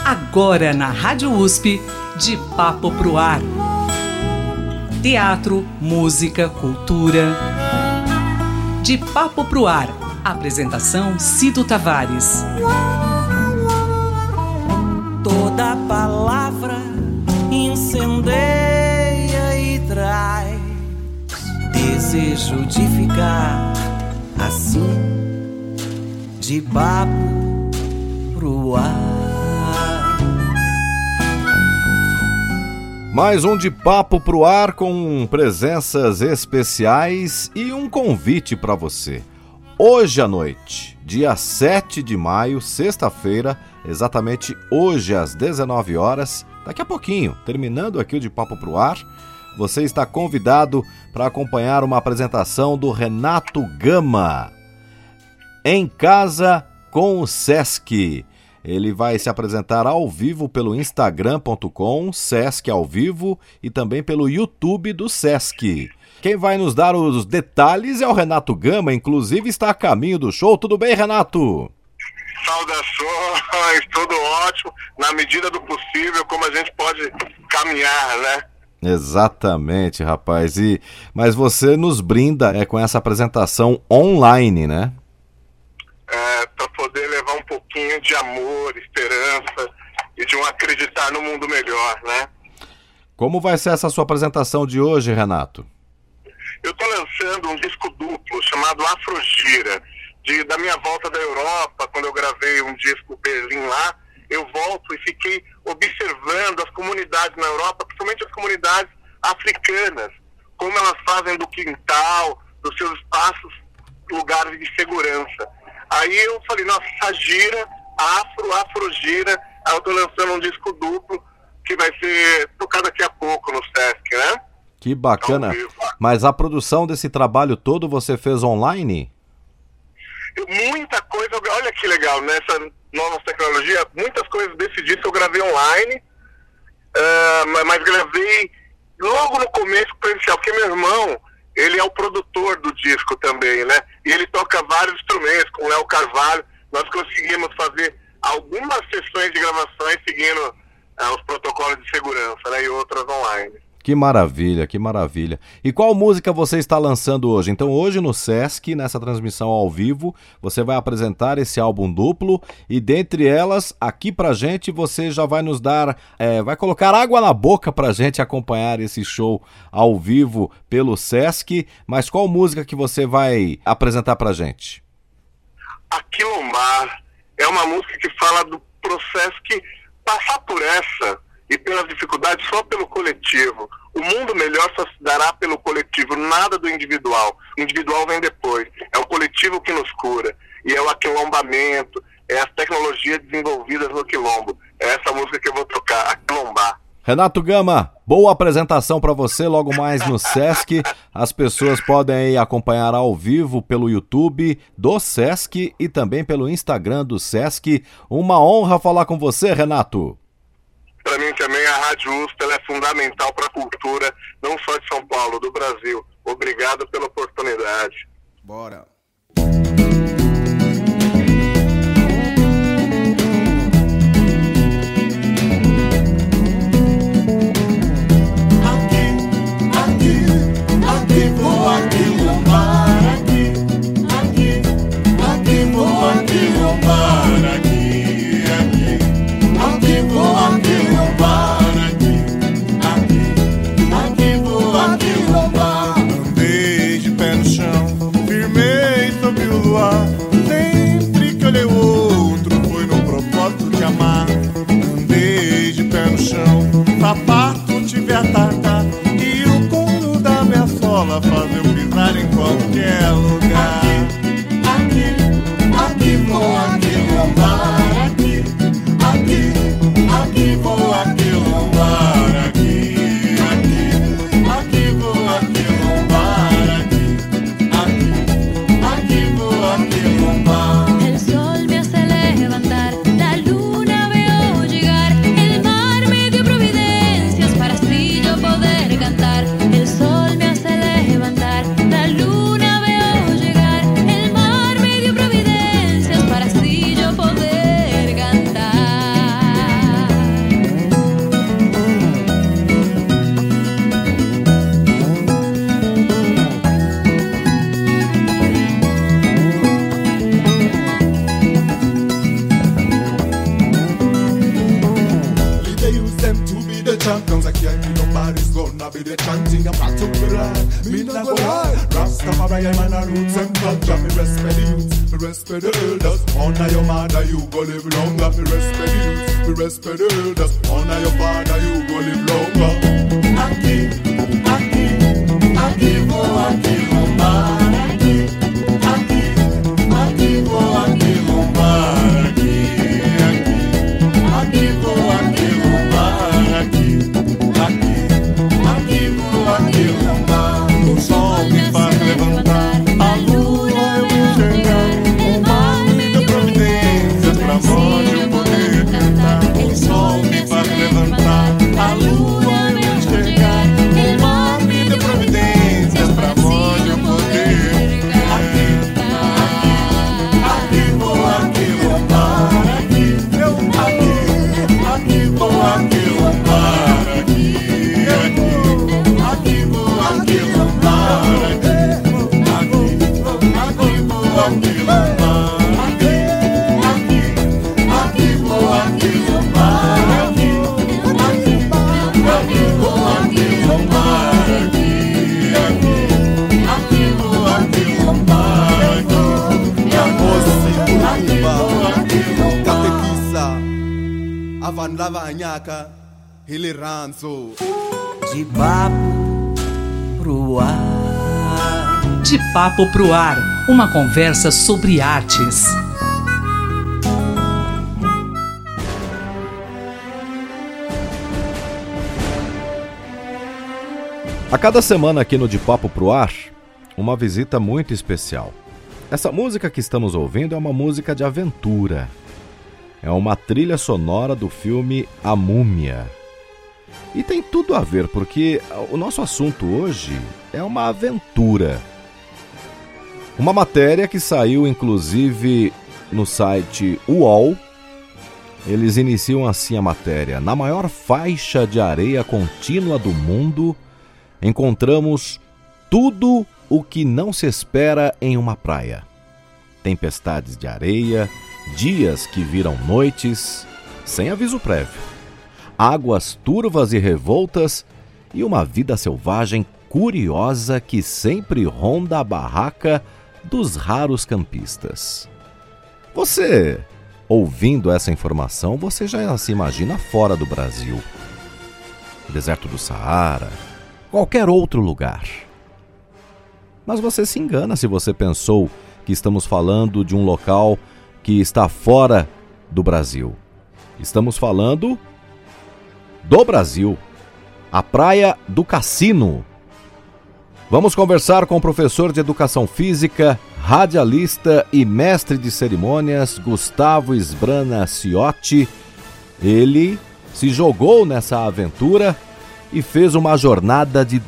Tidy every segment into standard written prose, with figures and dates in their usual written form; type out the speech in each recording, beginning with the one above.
Agora na Rádio USP, De Papo Pro Ar. Teatro, música, cultura. De Papo Pro Ar. Apresentação Cido Tavares. Toda palavra incendeia e traz desejo de ficar assim, de papo pro ar. Mais um De Papo Pro Ar com presenças especiais e um convite para você. Hoje à noite, dia 7 de maio, sexta-feira, exatamente hoje às 19 horas, daqui a pouquinho, terminando aqui o De Papo Pro Ar, você está convidado para acompanhar uma apresentação do Renato Gama, Em Casa com o Sesc. Ele vai se apresentar ao vivo pelo instagram.com, Sesc ao vivo, e também pelo YouTube do Sesc. Quem vai nos dar os detalhes é o Renato Gama, inclusive está a caminho do show. Tudo bem, Renato? Saudações, tudo ótimo, na medida do possível, como a gente pode caminhar, né? Exatamente, rapaz. Mas você nos brinda com essa apresentação online, né? Para poder levar um pouquinho de amor, esperança e de um acreditar no mundo melhor, né? Como vai ser essa sua apresentação de hoje, Renato? Eu estou lançando um disco duplo chamado Afrogira. Da minha volta da Europa, quando eu gravei um disco Berlim lá, eu volto e fiquei observando as comunidades na Europa, principalmente as comunidades africanas, como elas fazem do quintal, dos seus espaços, lugares de segurança. Aí eu falei, nossa, essa gira, Afrogira, aí eu estou lançando um disco duplo que vai ser tocado daqui a pouco no Sesc, né? Que bacana. Mas a produção desse trabalho todo você fez online? Muita coisa, olha que legal, nessa nova tecnologia, muitas coisas desse disco eu gravei online, mas gravei logo no começo presencial, porque meu irmão, ele é o produtor do disco também, né? E ele toca vários instrumentos, com o Léo Carvalho. Nós conseguimos fazer algumas sessões de gravações seguindo os protocolos de segurança, né? E outras online. Que maravilha, que maravilha. E qual música você está lançando hoje? Então hoje no Sesc, nessa transmissão ao vivo, você vai apresentar esse álbum duplo e dentre elas, aqui pra gente, você já vai nos dar, vai colocar água na boca pra gente acompanhar esse show ao vivo pelo Sesc, mas qual música que você vai apresentar pra gente? Aquilombar é uma música que fala do processo que passar por essa e pelas dificuldades só pelo coletivo. O mundo melhor só se dará pelo coletivo, nada do individual. O individual vem depois. É o coletivo que nos cura. E é o aquilombamento, é as tecnologias desenvolvidas no quilombo. É essa música que eu vou tocar, Aquilombar. Renato Gama, boa apresentação para você logo mais no Sesc. As pessoas podem aí acompanhar ao vivo pelo YouTube do Sesc e também pelo Instagram do Sesc. Uma honra falar com você, Renato. Para mim também a Rádio USP ela é fundamental para a cultura, não só de São Paulo, do Brasil. Obrigado pela oportunidade. Bora. Aqui vou aquilombar, aqui vou aquilombar, aqui vou aquilombar, aqui vou aquilombar. Andei de pé no chão, firmei sobre o luar. Sempre que olhei o outro, foi no propósito de amar. Andei de pé no chão, sapato tive a atacar. E o couro da minha sola faz eu pisar em qualquer lugar. Aqui vou aquilombar, aqui vou aquilombar, aqui vou aquilombar, aqui vou aquilombar. El sol me hace levantar, la luna veo llegar, el mar me dio providencias para así yo poder cantar. El sol me hace levantar, la luna veo llegar, el mar me dio providencias para así yo poder I be the chanting, I'm back to the right. Me not go lie. Rastafari, man, a roots and culture. Me respect the youth, me respect the elders. Honor your mother, you go live longer. Me respect the youth, me respect the elders. Honor your father, you go live longer. Aki, Aki, Aki, go Aki, Aki, Aki, Aki, go Aki, Aki, Aki, go Aki, Aki, Aki, go Aki, o sol me faz levantar, a lua eu enxergar, o mar me deu providências pra onde eu poder cantar. O sol me faz levantar, a lua eu enxergar, o mar me deu providências pra onde eu poder. Aqui, aqui vou, aqui vou mar, aqui vou, aqui vou mar, aqui vou, aqui vou mar, aqui vou, aqui vou mar, aqui vou, aqui vou mar, aqui vou, aqui vou mar, aqui vou, aqui vou mar, Catequisa, Avan Lavanhaca, Hili Ranzo. De papo pro ar. De Papo pro Ar, uma conversa sobre artes. A cada semana aqui no De Papo pro Ar, uma visita muito especial. Essa música que estamos ouvindo é uma música de aventura. É uma trilha sonora do filme A Múmia. E tem tudo a ver, porque o nosso assunto hoje é uma aventura. Uma matéria que saiu inclusive no site UOL. Eles iniciam assim a matéria: na maior faixa de areia contínua do mundo, encontramos tudo o que não se espera em uma praia. Tempestades de areia, dias que viram noites, sem aviso prévio, águas turvas e revoltas e uma vida selvagem curiosa que sempre ronda a barraca dos raros campistas. Você, ouvindo essa informação, você já se imagina fora do Brasil. Deserto do Saara, qualquer outro lugar. Mas você se engana se você pensou que estamos falando de um local que está fora do Brasil. Estamos falando do Brasil, a Praia do Cassino. Vamos conversar com o professor de Educação Física, radialista e mestre de cerimônias, Gustavo Sbrana Ciotti. Ele se jogou nessa aventura e fez uma jornada de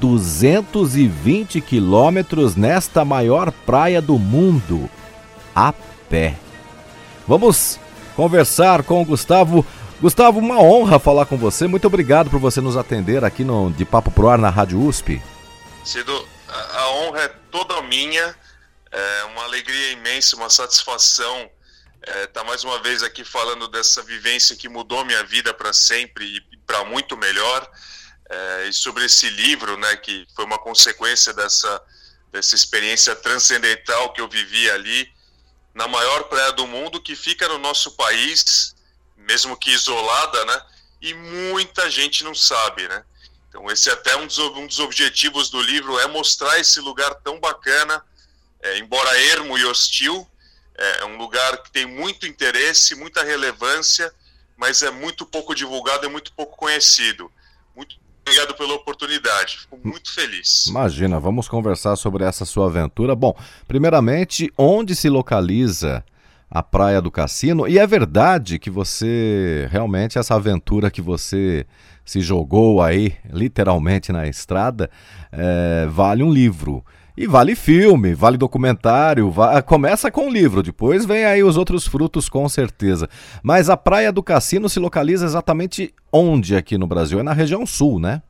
220 quilômetros nesta maior praia do mundo, a pé. Vamos conversar com o Gustavo. Gustavo, uma honra falar com você. Muito obrigado por você nos atender aqui no De Papo pro Ar na Rádio USP. Cido, a honra é toda minha, é uma alegria imensa, uma satisfação estar mais uma vez aqui falando dessa vivência que mudou minha vida para sempre e para muito melhor. E sobre esse livro, né, que foi uma consequência dessa experiência transcendental que eu vivi ali, na maior praia do mundo, que fica no nosso país, mesmo que isolada, né, e muita gente não sabe, né. Então esse é até um dos objetivos do livro, é mostrar esse lugar tão bacana, embora ermo e hostil, é um lugar que tem muito interesse, muita relevância, mas é muito pouco divulgado e muito pouco conhecido. Muito obrigado pela oportunidade, fico muito feliz. Imagina, vamos conversar sobre essa sua aventura. Bom, primeiramente, onde se localiza a Praia do Cassino? E é verdade que você, realmente, essa aventura que você se jogou aí, literalmente na estrada, vale um livro. E vale filme, vale documentário, começa com o livro, depois vem aí os outros frutos com certeza. Mas a Praia do Cassino se localiza exatamente onde aqui no Brasil? É na região sul, né?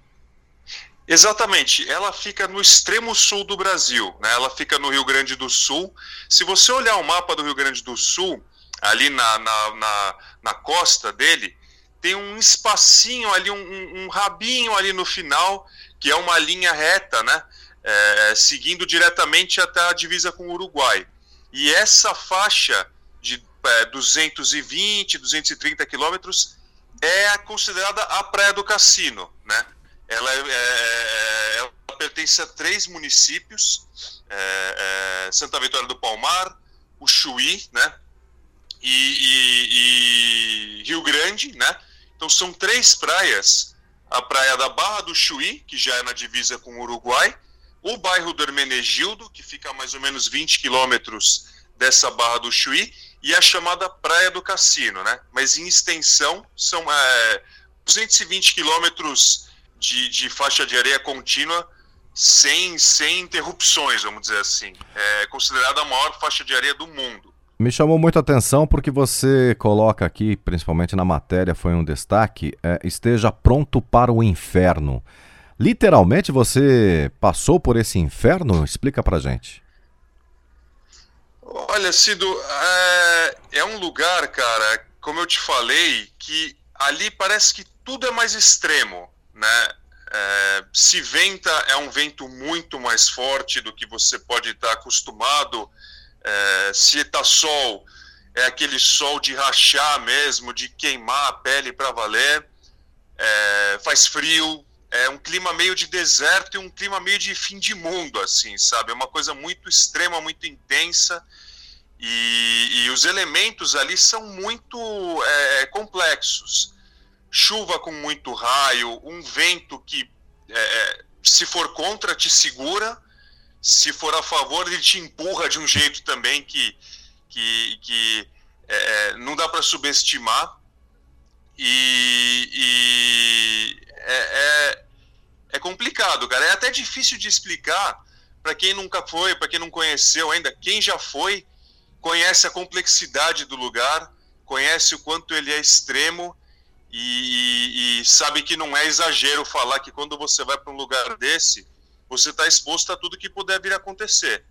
Exatamente, ela fica no extremo sul do Brasil, né? Ela fica no Rio Grande do Sul. Se você olhar o mapa do Rio Grande do Sul, ali na costa dele, tem um espacinho ali, um rabinho ali no final, que é uma linha reta, né? Seguindo diretamente até a divisa com o Uruguai. E essa faixa de 220, 230 quilômetros é considerada a Praia do Cassino, né? Ela pertence a 3 municípios, Santa Vitória do Palmar, o Chuí, né? E Rio Grande, né? Então são 3 praias: a praia da Barra do Chuí, que já é na divisa com o Uruguai, o bairro do Hermenegildo, que fica a mais ou menos 20 quilômetros dessa Barra do Chuí, e a chamada Praia do Cassino, né? Mas em extensão são 220 quilômetros de faixa de areia contínua, sem interrupções, vamos dizer assim. É considerada a maior faixa de areia do mundo. Me chamou muito a atenção porque você coloca aqui, principalmente na matéria, foi um destaque, esteja pronto para o inferno. Literalmente você passou por esse inferno? Explica pra gente. Olha, Cido, é um lugar, cara, como eu te falei, que ali parece que tudo é mais extremo, né? Se venta, é um vento muito mais forte do que você pode estar acostumado. Se está sol, é aquele sol de rachar mesmo, de queimar a pele para valer. Faz frio, é um clima meio de deserto e um clima meio de fim de mundo, assim, sabe? É uma coisa muito extrema, muito intensa, e os elementos ali são muito complexos. Chuva com muito raio, um vento que, se for contra, te segura, se for a favor, ele te empurra de um jeito também que não dá para subestimar. E é complicado, cara. É até difícil de explicar para quem nunca foi, para quem não conheceu ainda. Quem já foi, conhece a complexidade do lugar, conhece o quanto ele é extremo e sabe que não é exagero falar que quando você vai para um lugar desse, você está exposto a tudo que puder vir a acontecer.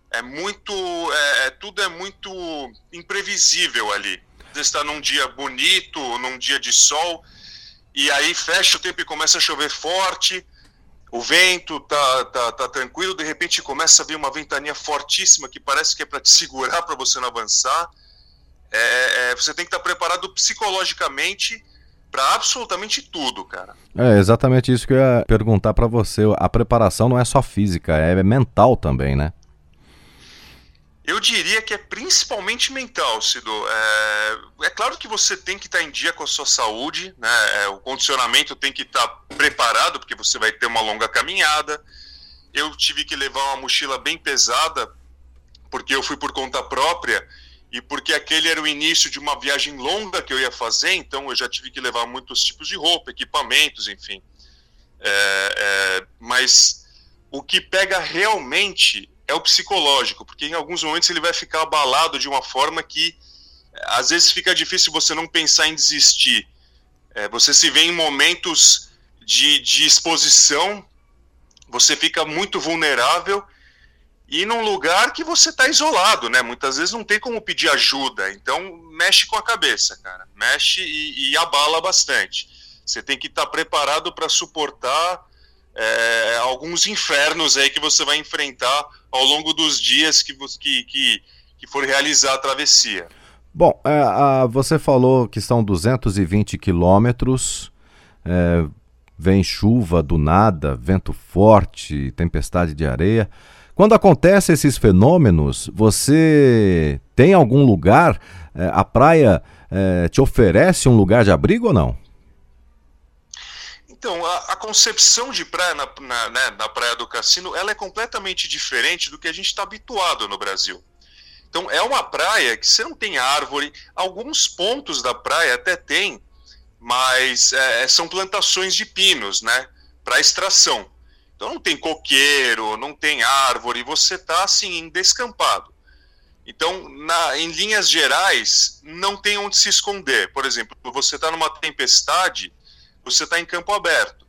Tudo é muito imprevisível ali. Você está num dia bonito, num dia de sol, e aí fecha o tempo e começa a chover forte, o vento tá tranquilo, de repente começa a vir uma ventania fortíssima que parece que é para te segurar, para você não avançar. Você tem que estar preparado psicologicamente para absolutamente tudo, cara. É exatamente isso que eu ia perguntar para você. A preparação não é só física, é mental também, né? Eu diria que é principalmente mental, Cido. É claro que você tem que estar em dia com a sua saúde, né? O condicionamento tem que estar preparado, porque você vai ter uma longa caminhada. Eu tive que levar uma mochila bem pesada, porque eu fui por conta própria, e porque aquele era o início de uma viagem longa que eu ia fazer, então eu já tive que levar muitos tipos de roupa, equipamentos, enfim. Mas o que pega realmente é o psicológico, porque em alguns momentos ele vai ficar abalado de uma forma que às vezes fica difícil você não pensar em desistir. Você se vê em momentos de exposição, você fica muito vulnerável e num lugar que você está isolado, né? Muitas vezes não tem como pedir ajuda, então mexe com a cabeça, cara. Mexe e abala bastante. Você tem que estar preparado para suportar alguns infernos aí que você vai enfrentar ao longo dos dias que for realizar a travessia. Bom, você falou que são 220 quilômetros, vem chuva do nada, vento forte, tempestade de areia. Quando acontecem esses fenômenos, você tem algum lugar, a praia te oferece um lugar de abrigo ou não? Então, a concepção de praia na Praia do Cassino, ela é completamente diferente do que a gente está habituado no Brasil. Então, é uma praia que você não tem árvore, alguns pontos da praia até tem, mas são plantações de pinos, né, para extração. Então não tem coqueiro, não tem árvore, você está assim, em descampado. Então, em linhas gerais, não tem onde se esconder. Por exemplo, você está numa tempestade, você está em campo aberto.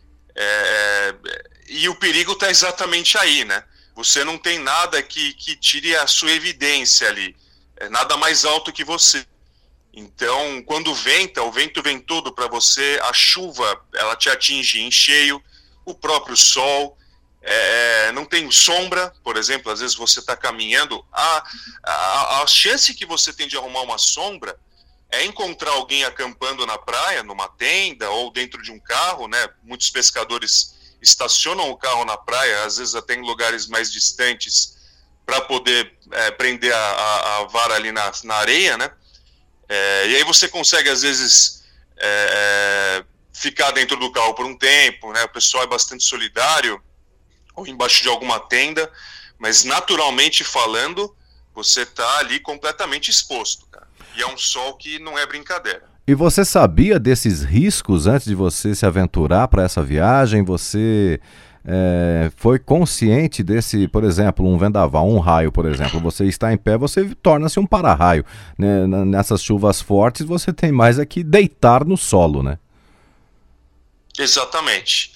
E o perigo está exatamente aí, né? Você não tem nada que tire a sua evidência ali. Nada mais alto que você. Então, quando venta, o vento vem todo para você, a chuva, ela te atinge em cheio, o próprio sol, não tem sombra, por exemplo, às vezes você está caminhando, a chance que você tem de arrumar uma sombra é encontrar alguém acampando na praia, numa tenda ou dentro de um carro, né? Muitos pescadores estacionam o carro na praia, às vezes até em lugares mais distantes, para poder prender a vara ali na areia, né? E aí você consegue, às vezes, ficar dentro do carro por um tempo, né? O pessoal é bastante solidário, ou embaixo de alguma tenda, mas naturalmente falando, você está ali completamente exposto, cara. E é um sol que não é brincadeira. E você sabia desses riscos antes de você se aventurar para essa viagem? Você foi consciente desse, por exemplo, um vendaval, um raio, por exemplo, você está em pé, você torna-se um para-raio, né? Nessas chuvas fortes, você tem mais que deitar no solo, né? Exatamente.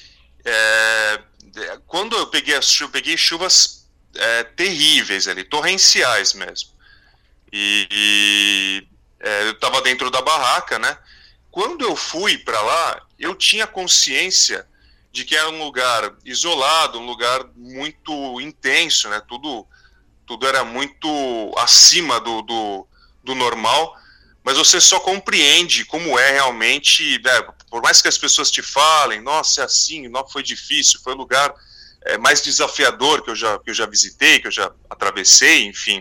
Quando eu peguei chuvas terríveis ali, torrenciais mesmo. Eu estava dentro da barraca, né? Quando eu fui para lá, eu tinha consciência de que era um lugar isolado, um lugar muito intenso, né? Tudo era muito acima do normal, mas você só compreende como é realmente, né? Por mais que as pessoas te falem, nossa, é assim, não foi difícil, foi o lugar mais desafiador que eu já visitei, que eu já atravessei, enfim.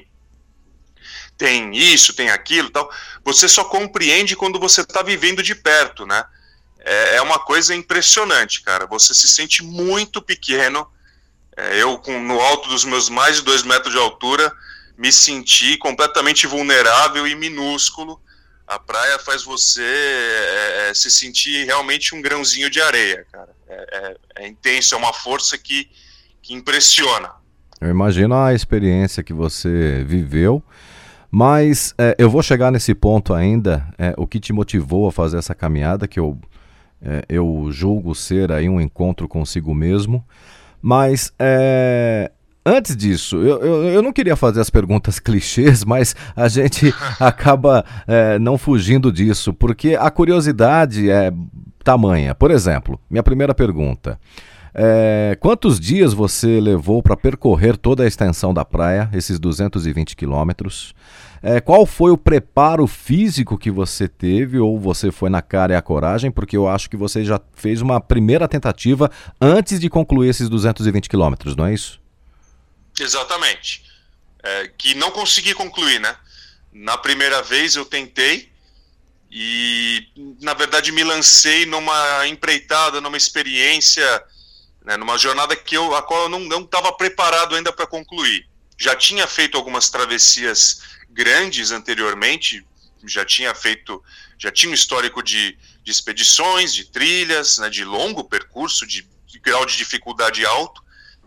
Tem isso, tem aquilo, tal. Você só compreende quando você está vivendo de perto, né? É uma coisa impressionante, cara. Você se sente muito pequeno. Eu, no alto dos meus mais de 2 metros de altura, me senti completamente vulnerável e minúsculo. A praia faz você se sentir realmente um grãozinho de areia, cara. É intenso, é uma força que impressiona. Eu imagino a experiência que você viveu. Mas eu vou chegar nesse ponto ainda, o que te motivou a fazer essa caminhada, que eu julgo ser aí um encontro consigo mesmo. Mas antes disso, eu não queria fazer as perguntas clichês, mas a gente acaba não fugindo disso, porque a curiosidade é tamanha. Por exemplo, minha primeira pergunta. Quantos dias você levou para percorrer toda a extensão da praia, esses 220 quilômetros? Qual foi o preparo físico que você teve, ou você foi na cara e a coragem? Porque eu acho que você já fez uma primeira tentativa antes de concluir esses 220 quilômetros, não é isso? Exatamente. Que não consegui concluir, né? Na primeira vez eu tentei e, na verdade, me lancei numa empreitada, numa experiência, né, numa jornada a qual eu não estava preparado ainda para concluir. Já tinha feito algumas travessias grandes anteriormente, já tinha um histórico de expedições, de trilhas, né, de longo percurso, de grau de dificuldade alto,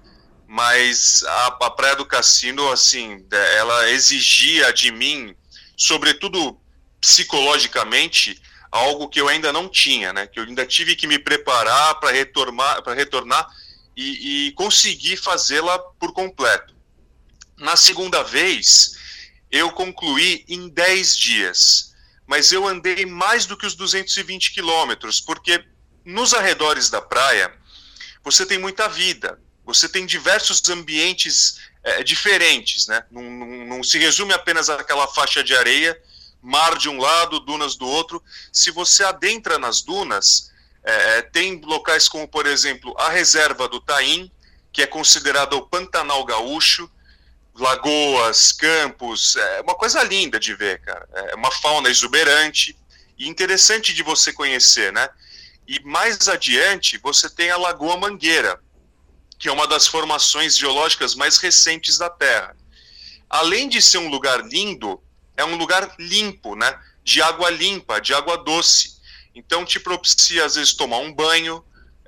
mas a Praia do Cassino, assim, ela exigia de mim, sobretudo psicologicamente, algo que eu ainda não tinha, né? Que eu ainda tive que me preparar para retornar e conseguir fazê-la por completo. Na segunda vez, eu concluí em 10 dias, mas eu andei mais do que os 220 quilômetros, porque nos arredores da praia você tem muita vida, você tem diversos ambientes diferentes, né? Não se resume apenas àquela faixa de areia, mar de um lado, dunas do outro. Se você adentra nas dunas, tem locais como, por exemplo, a reserva do Taim, que é considerada o Pantanal Gaúcho, lagoas, campos, uma coisa linda de ver, cara. É uma fauna exuberante e interessante de você conhecer, né? E mais adiante você tem a Lagoa Mangueira, que é uma das formações geológicas mais recentes da Terra. Além de ser um lugar lindo, é um lugar limpo, né? De água limpa, de água doce. Então te propicia, às vezes, tomar um banho,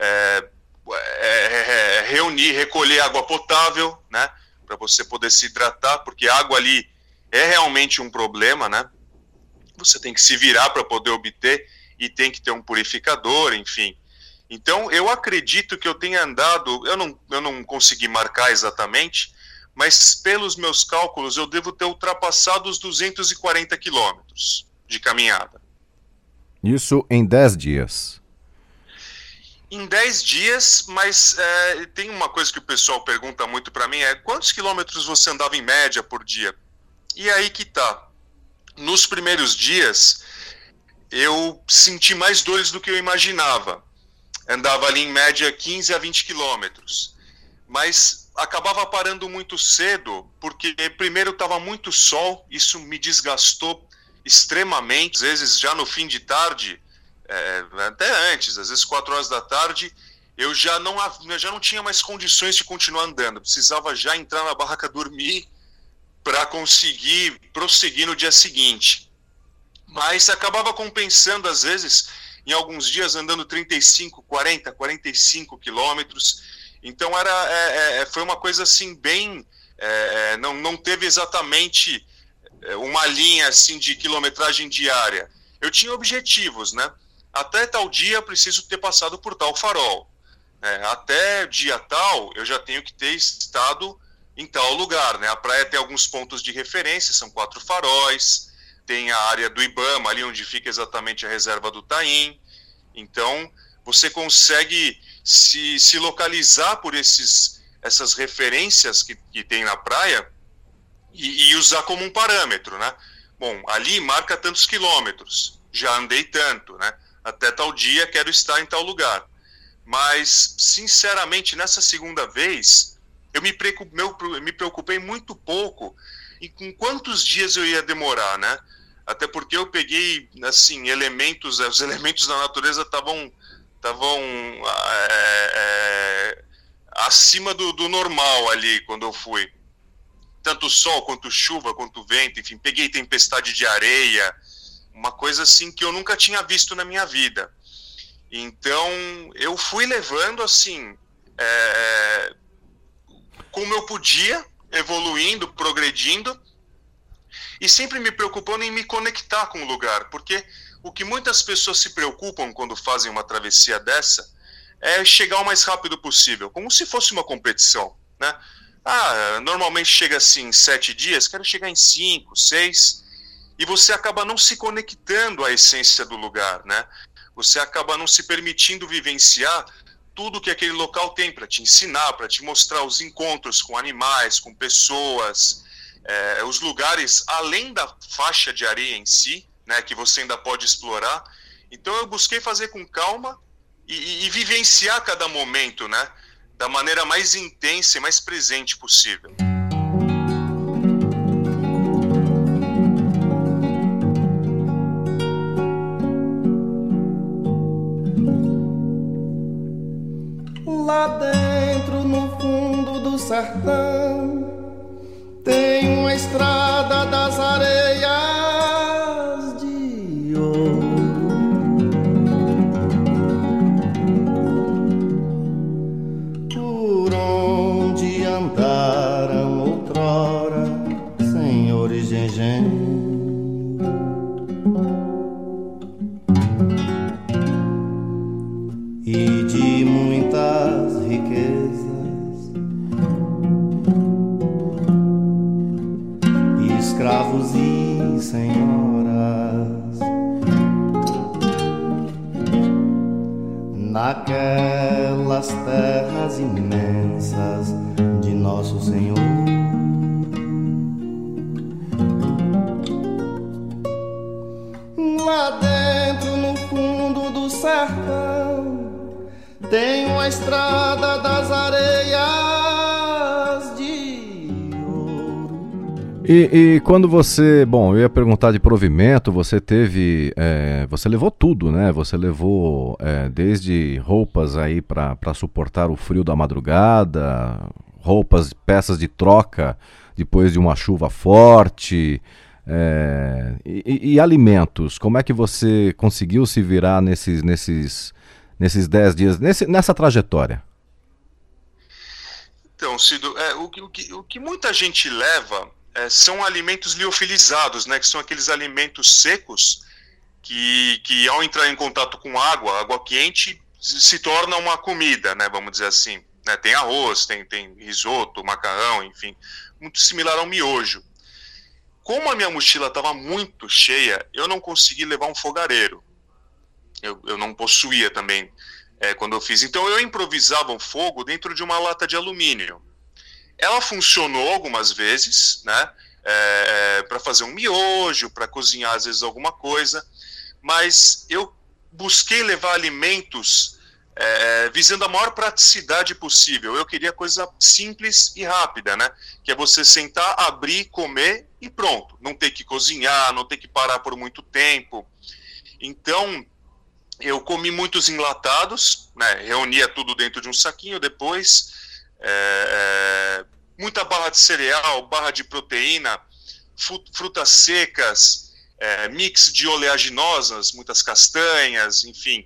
recolher água potável, né? Para você poder se hidratar, porque a água ali é realmente um problema, né? Você tem que se virar para poder obter e tem que ter um purificador, enfim. Então, eu acredito que eu tenha andado, eu não consegui marcar exatamente, mas pelos meus cálculos eu devo ter ultrapassado os 240 quilômetros de caminhada. Isso em 10 dias. Em 10 dias, mas tem uma coisa que o pessoal pergunta muito para mim, quantos quilômetros você andava em média por dia? E aí que tá. Nos primeiros dias, eu senti mais dores do que eu imaginava. Andava ali em média 15 a 20 quilômetros. Mas acabava parando muito cedo, porque primeiro estava muito sol, isso me desgastou extremamente. Às vezes, já no fim de tarde, até antes, às vezes 4 horas da tarde, eu já não tinha mais condições de continuar andando. Eu precisava já entrar na barraca dormir para conseguir prosseguir no dia seguinte. Mas acabava compensando, às vezes, em alguns dias andando 35, 40, 45 quilômetros. Então foi uma coisa assim bem... não teve exatamente uma linha assim de quilometragem diária. Eu tinha objetivos, né? Até tal dia preciso ter passado por tal farol. Até dia tal eu já tenho que ter estado em tal lugar, né? A praia tem alguns pontos de referência, são 4 faróis, tem a área do Ibama, ali onde fica exatamente a reserva do Taim. Então, você consegue se localizar por essas referências que tem na praia e usar como um parâmetro, né? Bom, ali marca tantos quilômetros, já andei tanto, né? Até tal dia quero estar em tal lugar. Mas, sinceramente, nessa segunda vez, eu me preocupei muito pouco em com quantos dias eu ia demorar, né? Até porque eu peguei, assim, os elementos da natureza estavam acima do normal ali, quando eu fui. Tanto sol, quanto chuva, quanto vento, enfim, peguei tempestade de areia, uma coisa assim que eu nunca tinha visto na minha vida. Então, eu fui levando, assim, como eu podia, evoluindo, progredindo, e sempre me preocupando em me conectar com o lugar, porque o que muitas pessoas se preocupam quando fazem uma travessia dessa é chegar o mais rápido possível, como se fosse uma competição, né? Normalmente chega assim em 7 dias, quero chegar em 5, 6, e você acaba não se conectando à essência do lugar, né? Você acaba não se permitindo vivenciar tudo que aquele local tem para te ensinar, para te mostrar os encontros com animais, com pessoas, os lugares além da faixa de areia em si, né, que você ainda pode explorar. Então eu busquei fazer com calma e vivenciar cada momento, né, da maneira mais intensa e mais presente possível. Lá dentro, no fundo do sertão, tem uma estrada das areias de ouro. Por onde andaram outrora senhores de engenho. E de muitas riquezas, escravos e senhoras, naquelas terras imensas de Nosso Senhor. Lá dentro, no fundo do sertão, tem uma estrada das areias de ouro. E quando você... Bom, eu ia perguntar de provimento, você teve... você levou tudo, né? Você levou desde roupas aí para suportar o frio da madrugada, roupas, peças de troca depois de uma chuva forte... E alimentos, como é que você conseguiu se virar nesses 10 dias, nessa trajetória? Então, Cido, o que muita gente leva são alimentos liofilizados, né, que são aqueles alimentos secos que ao entrar em contato com água quente, se torna uma comida, né, vamos dizer assim. Né, tem arroz, tem risoto, macarrão, enfim, muito similar ao miojo. Como a minha mochila estava muito cheia, eu não consegui levar um fogareiro. Eu não possuía também quando eu fiz. Então eu improvisava um fogo dentro de uma lata de alumínio. Ela funcionou algumas vezes, né? Para fazer um miojo, para cozinhar às vezes alguma coisa, mas eu busquei levar alimentos visando a maior praticidade possível. Eu queria coisa simples e rápida, né? Que é você sentar, abrir, comer e pronto. Não ter que cozinhar, não ter que parar por muito tempo. Então, eu comi muitos enlatados, né? Reunia tudo dentro de um saquinho depois. Muita barra de cereal, barra de proteína, frutas secas, mix de oleaginosas, muitas castanhas, enfim.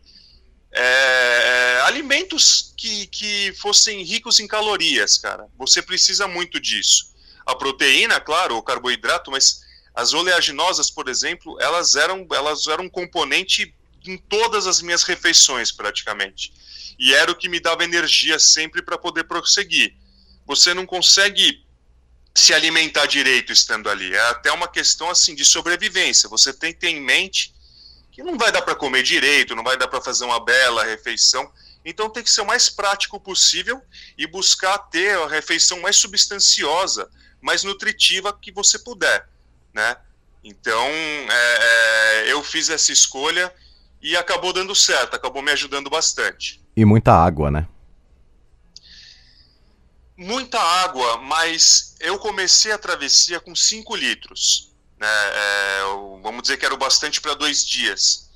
Alimentos que fossem ricos em calorias, cara. Você precisa muito disso. A proteína, claro, o carboidrato, mas as oleaginosas, por exemplo, elas eram um componente em todas as minhas refeições, praticamente. E era o que me dava energia sempre para poder prosseguir. Você não consegue se alimentar direito estando ali. É até uma questão assim de sobrevivência. Você tem que ter em mente que não vai dar para comer direito, não vai dar para fazer uma bela refeição. Então tem que ser o mais prático possível e buscar ter a refeição mais substanciosa, mais nutritiva que você puder, né? Então eu fiz essa escolha e acabou dando certo, acabou me ajudando bastante. E muita água, né? Muita água, mas eu comecei a travessia com 5 litros. Vamos dizer que era o bastante para 2 dias.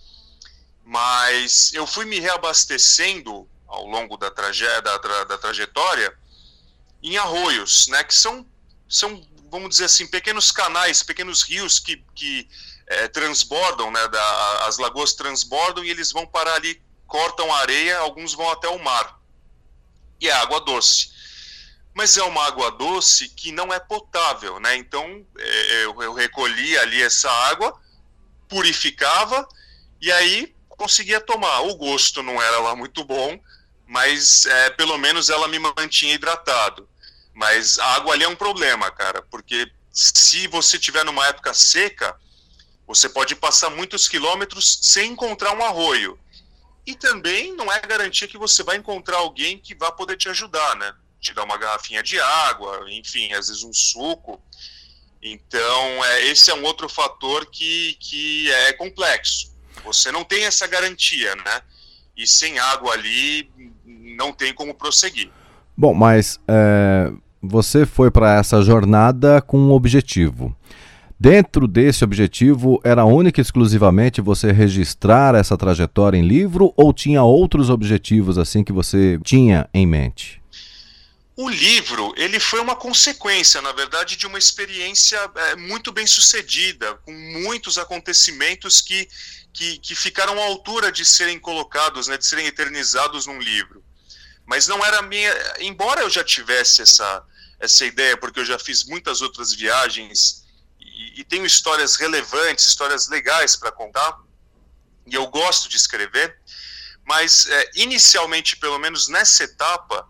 Mas eu fui me reabastecendo ao longo da trajetória em arroios, né, que são, vamos dizer assim, pequenos canais, pequenos rios que transbordam, né, as lagoas transbordam e eles vão parar ali, cortam a areia, alguns vão até o mar. E é água doce. Mas é uma água doce que não é potável, né? Então eu recolhi ali essa água, purificava e aí conseguia tomar. O gosto não era lá muito bom, mas pelo menos ela me mantinha hidratado. Mas a água ali é um problema, cara, porque se você estiver numa época seca, você pode passar muitos quilômetros sem encontrar um arroio. E também não é garantia que você vai encontrar alguém que vá poder te ajudar, né? Te dar uma garrafinha de água, enfim, às vezes um suco. Então, esse é um outro fator que é complexo. Você não tem essa garantia, né? E sem água ali, não tem como prosseguir. Bom, mas você foi para essa jornada com um objetivo. Dentro desse objetivo, era única e exclusivamente você registrar essa trajetória em livro ou tinha outros objetivos assim que você tinha em mente? O livro, ele foi uma consequência, na verdade, de uma experiência muito bem sucedida, com muitos acontecimentos que ficaram à altura de serem colocados, né, de serem eternizados num livro. Mas não era minha, embora eu já tivesse essa ideia, porque eu já fiz muitas outras viagens e tenho histórias relevantes, histórias legais para contar, e eu gosto de escrever, mas inicialmente, pelo menos nessa etapa,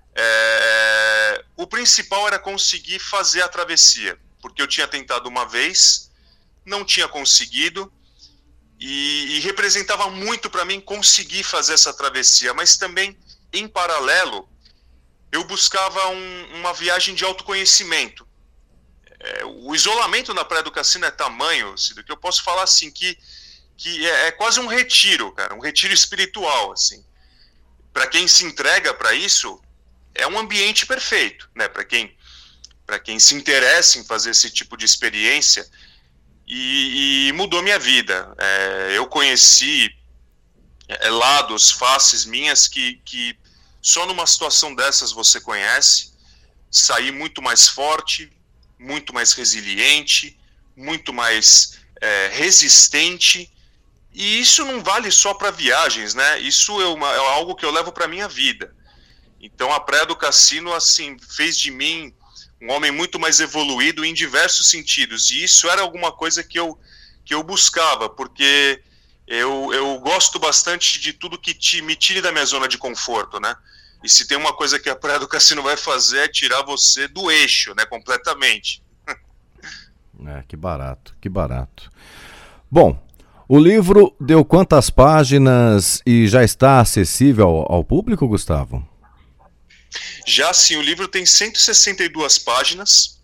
o principal era conseguir fazer a travessia, porque eu tinha tentado uma vez, não tinha conseguido, e representava muito para mim conseguir fazer essa travessia, mas também, em paralelo, eu buscava uma viagem de autoconhecimento. O isolamento na Praia do Cassino é tamanho, Cido, que eu posso falar assim, que é quase um retiro, cara, um retiro espiritual, assim. Para quem se entrega para isso, é um ambiente perfeito, né? Para quem se interessa em fazer esse tipo de experiência, e mudou minha vida. Eu conheci lados, faces minhas que só numa situação dessas você conhece. Saí muito mais forte, muito mais resiliente, muito mais resistente. E isso não vale só para viagens, né? Isso é algo que eu levo para minha vida. Então a Praia do Cassino, assim, fez de mim um homem muito mais evoluído em diversos sentidos. E isso era alguma coisa que eu buscava, porque eu gosto bastante de tudo que me tire da minha zona de conforto, né? E se tem uma coisa que a Praia do Cassino vai fazer é tirar você do eixo, né? Completamente. Que barato, que barato. Bom, o livro deu quantas páginas e já está acessível ao público, Gustavo? Já sim, o livro tem 162 páginas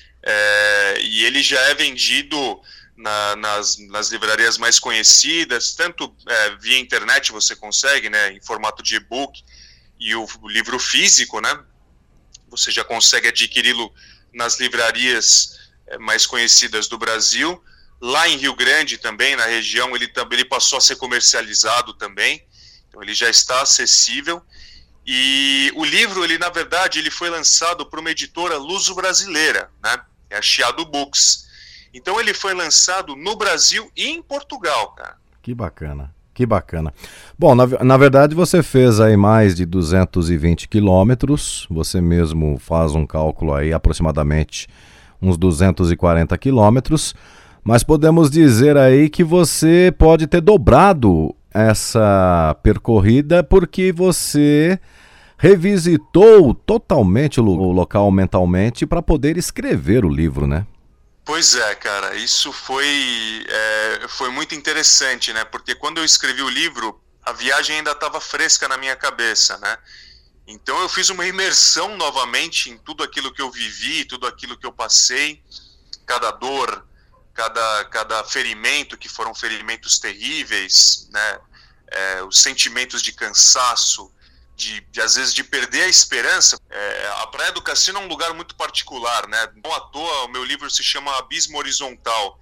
e ele já é vendido nas livrarias mais conhecidas, tanto via internet você consegue, né, em formato de e-book, e o livro físico, né, você já consegue adquiri-lo nas livrarias mais conhecidas do Brasil. Lá em Rio Grande também, na região, ele passou a ser comercializado também, então ele já está acessível. E o livro, na verdade, ele foi lançado por uma editora luso-brasileira, né? É a Chiado Books. Então ele foi lançado no Brasil e em Portugal, cara. Que bacana, que bacana. Bom, na verdade você fez aí mais de 220 quilômetros, você mesmo faz um cálculo aí aproximadamente uns 240 quilômetros, mas podemos dizer aí que você pode ter dobrado essa percorrida porque você revisitou totalmente o local mentalmente para poder escrever o livro, né? Pois é, cara, isso foi muito interessante, né? Porque quando eu escrevi o livro, a viagem ainda estava fresca na minha cabeça, né? Então eu fiz uma imersão novamente em tudo aquilo que eu vivi, tudo aquilo que eu passei, cada dor, cada ferimento, que foram ferimentos terríveis, né? Os sentimentos de cansaço, de às vezes de perder a esperança. A Praia do Cassino é um lugar muito particular, né? Não à toa o meu livro se chama Abismo Horizontal,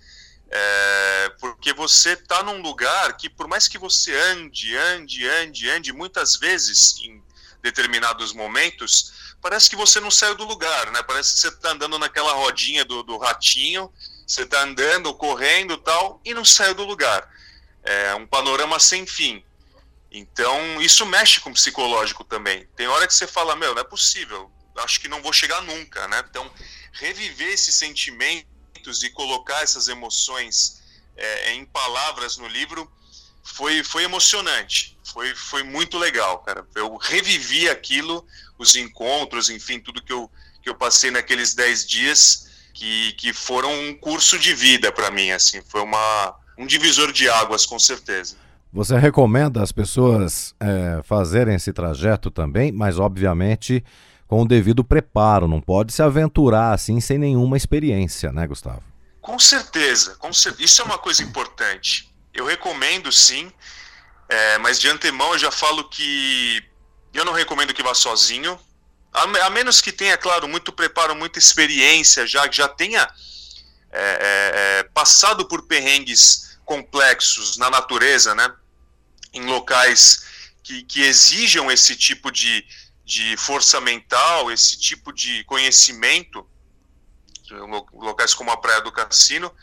porque você está num lugar que, por mais que você ande, muitas vezes em determinados momentos, parece que você não saiu do lugar, né? Parece que você está andando naquela rodinha do ratinho, você está andando, correndo e tal, e não saiu do lugar. É um panorama sem fim. Então, isso mexe com o psicológico também. Tem hora que você fala, não é possível, acho que não vou chegar nunca, né? Então, reviver esses sentimentos e colocar essas emoções em palavras no livro foi emocionante, foi muito legal, cara. Eu revivi aquilo, os encontros, enfim, tudo que eu passei naqueles 10 dias, que foram um curso de vida para mim, assim, foi um divisor de águas, com certeza. Você recomenda as pessoas fazerem esse trajeto também, mas obviamente com o devido preparo, não pode se aventurar assim sem nenhuma experiência, né, Gustavo? Com certeza, isso é uma coisa importante. Eu recomendo sim, mas de antemão eu já falo que eu não recomendo que vá sozinho, a menos que tenha, claro, muito preparo, muita experiência, já tenha passado por perrengues complexos na natureza, né? Em locais que exijam esse tipo de força mental, esse tipo de conhecimento, locais como a Praia do Cassino.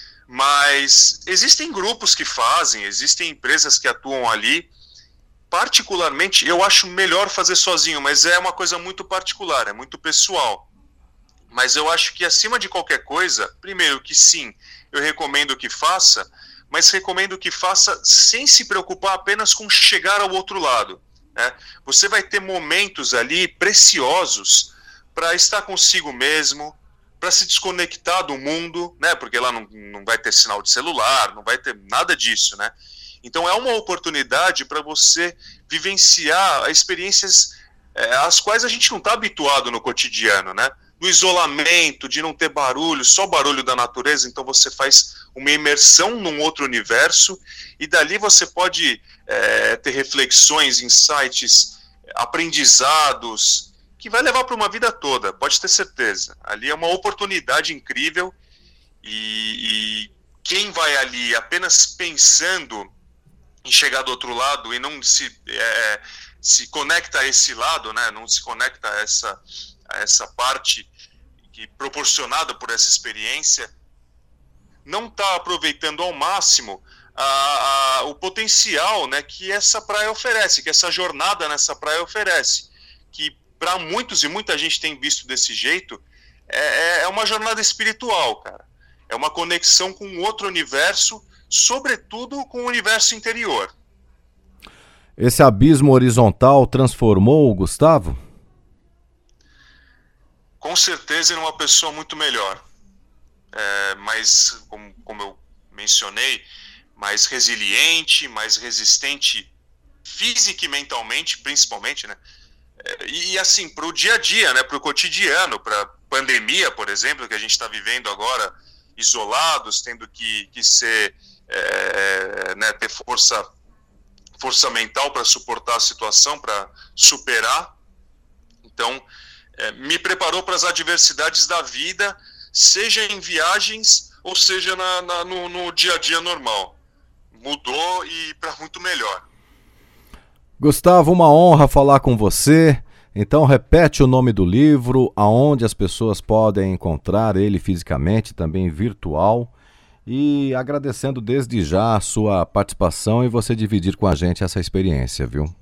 Mas existem grupos que fazem, existem empresas que atuam ali. Particularmente, eu acho melhor fazer sozinho, mas é uma coisa muito particular, é muito pessoal. Mas eu acho que, acima de qualquer coisa, primeiro que sim, eu recomendo que faça, mas recomendo que faça sem se preocupar apenas com chegar ao outro lado, né? Você vai ter momentos ali preciosos para estar consigo mesmo, para se desconectar do mundo, né? Porque lá não vai ter sinal de celular, não vai ter nada disso, né? Então é uma oportunidade para você vivenciar experiências às quais a gente não está habituado no cotidiano, né? Do isolamento, de não ter barulho, só barulho da natureza, então você faz uma imersão num outro universo e dali você pode ter reflexões, insights, aprendizados, que vai levar para uma vida toda, pode ter certeza. Ali é uma oportunidade incrível e quem vai ali apenas pensando em chegar do outro lado e não se conecta a esse lado, né? Não se conecta a essa parte proporcionada por essa experiência, não está aproveitando ao máximo o potencial, né, que essa praia oferece, que essa jornada nessa praia oferece, que para muitos e muita gente tem visto desse jeito, é uma jornada espiritual, cara. É uma conexão com outro universo, sobretudo com o universo interior. Esse abismo horizontal transformou o Gustavo? Com certeza ele é uma pessoa muito melhor. mais, como eu mencionei, mais resiliente, mais resistente física e mentalmente, principalmente, né? E assim, para o dia a dia, né? Para o cotidiano, para a pandemia, por exemplo, que a gente está vivendo agora, isolados, tendo que ser, né, ter força mental para suportar a situação, para superar. Então, me preparou para as adversidades da vida, seja em viagens ou seja no dia a dia normal. Mudou e para muito melhor. Gustavo, uma honra falar com você. Então repete o nome do livro, aonde as pessoas podem encontrar ele fisicamente, também virtual. E agradecendo desde já a sua participação e você dividir com a gente essa experiência, viu?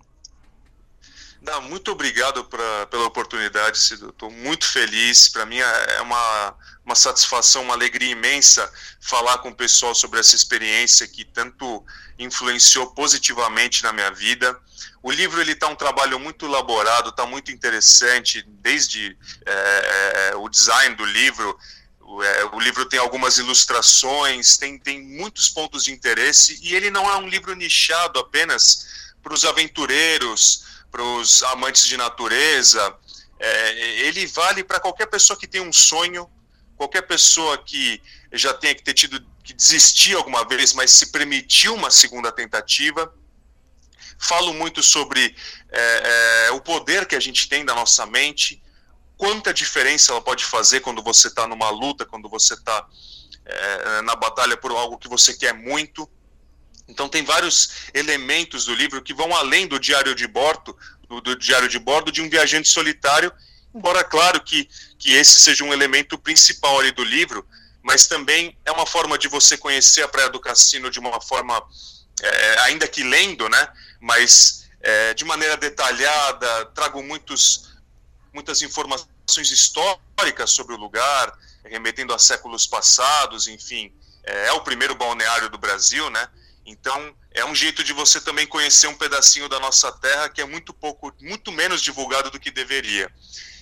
Muito obrigado pela oportunidade, Cido. Estou muito feliz. Para mim é uma satisfação, uma alegria imensa falar com o pessoal sobre essa experiência que tanto influenciou positivamente na minha vida. O livro está um trabalho muito elaborado, está muito interessante, desde o design do livro. O livro tem algumas ilustrações, tem muitos pontos de interesse, e ele não é um livro nichado apenas para os aventureiros, para os amantes de natureza. Ele vale para qualquer pessoa que tem um sonho, qualquer pessoa que já tenha que ter tido que desistir alguma vez, mas se permitiu uma segunda tentativa. Falo muito sobre o poder que a gente tem da nossa mente, quanta diferença ela pode fazer quando você está numa luta, quando você está na batalha por algo que você quer muito. Então tem vários elementos do livro que vão além do diário de bordo, de um viajante solitário, embora claro que esse seja um elemento principal ali do livro, mas também é uma forma de você conhecer a Praia do Cassino de uma forma, ainda que lendo, né, mas de maneira detalhada. Trago muitas informações históricas sobre o lugar, remetendo a séculos passados, enfim, é o primeiro balneário do Brasil, né? Então, é um jeito de você também conhecer um pedacinho da nossa terra que é muito menos divulgado do que deveria.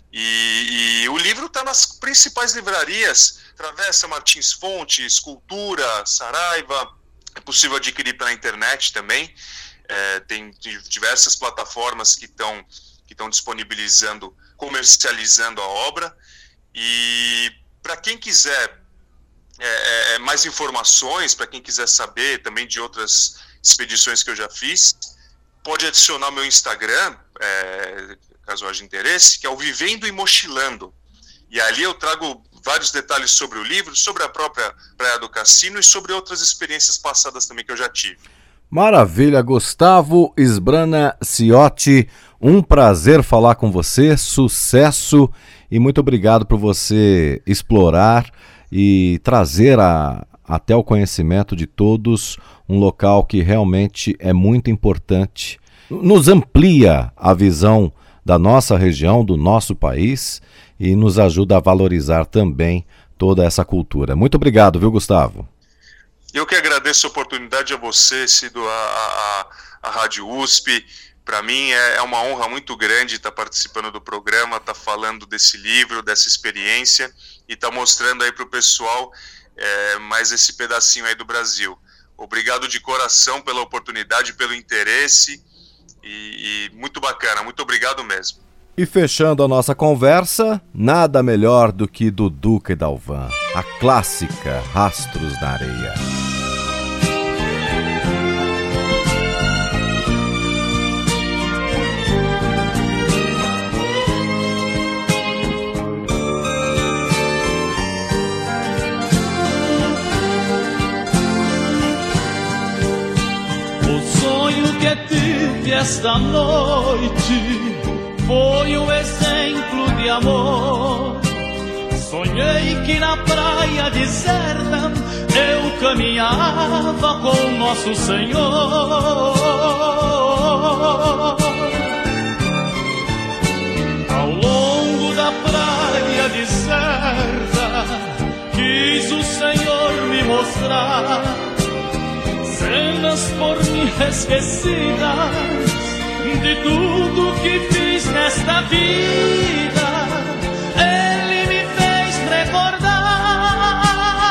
E o livro está nas principais livrarias, Travessa, Martins Fontes, Cultura, Saraiva. É possível adquirir pela internet também. Tem diversas plataformas que estão disponibilizando, comercializando a obra. E para quem quiser mais informações, para quem quiser saber também de outras expedições que eu já fiz, pode adicionar meu Instagram, caso haja interesse, que é o Vivendo e Mochilando. E ali eu trago vários detalhes sobre o livro, sobre a própria Praia do Cassino e sobre outras experiências passadas também que eu já tive. Maravilha, Gustavo Sbrana Ciotti, um prazer falar com você, sucesso e muito obrigado por você explorar e trazer até o conhecimento de todos um local que realmente é muito importante, nos amplia a visão da nossa região, do nosso país e nos ajuda a valorizar também toda essa cultura. Muito obrigado, viu, Gustavo? Eu que agradeço a oportunidade a você, Cido, a Rádio USP. Para mim é uma honra muito grande estar participando do programa, estar falando desse livro, dessa experiência e estar mostrando aí para o pessoal mais esse pedacinho aí do Brasil. Obrigado de coração pela oportunidade, pelo interesse e muito bacana, muito obrigado mesmo. E fechando a nossa conversa, nada melhor do que Duduca e Dalvan, a clássica Rastros na Areia. O sonho que tive esta noite foi um exemplo de amor. Sonhei que na praia deserta eu caminhava com Nosso Senhor. Ao longo da praia deserta quis o Senhor me mostrar cenas por mim esquecidas de tudo que fiz nesta vida. Ele me fez recordar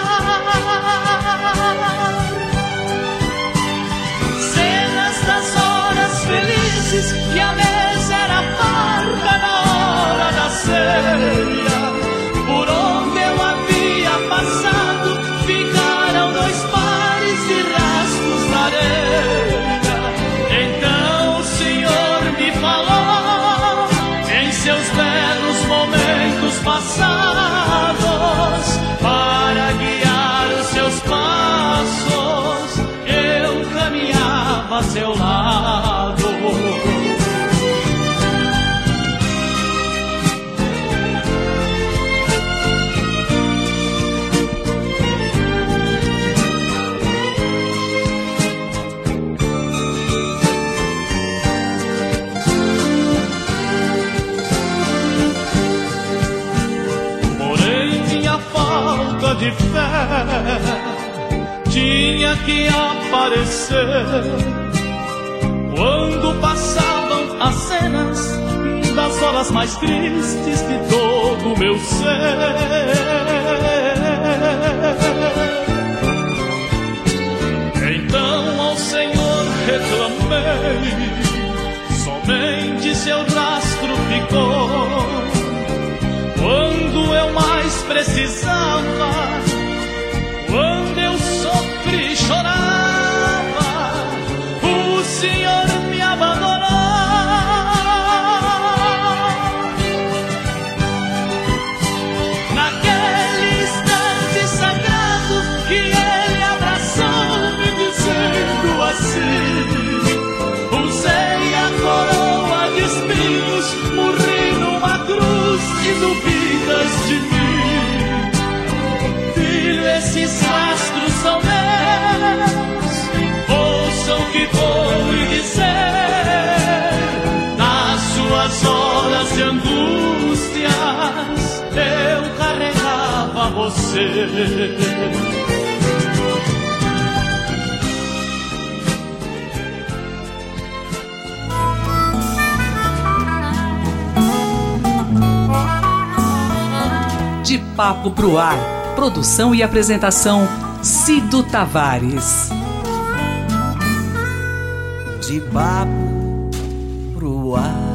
que a mesa era farta na hora da ceia. Por onde eu havia passado, ficaram 2 pares de rastros na areia. Então o Senhor me falou em seus belos momentos passados, para guiar os seus passos, eu caminhava a seu lado. De fé tinha que aparecer quando passavam as cenas das horas mais tristes de todo o meu ser. Então ao Senhor reclamei, somente seu rastro ficou. Quando eu mais precisava, quando eu sofri e chorava, o Senhor me abandonou. Naquele instante sagrado que Ele abraçou-me dizendo assim: usei a coroa de espinhos, morri numa cruz e duvidas de mim. Filho, esses rastros são meus, ouçam o que vou lhe dizer. Nas suas horas de angústias, eu carregava você. De Papo pro Ar, produção e apresentação Cido Tavares. De papo pro ar.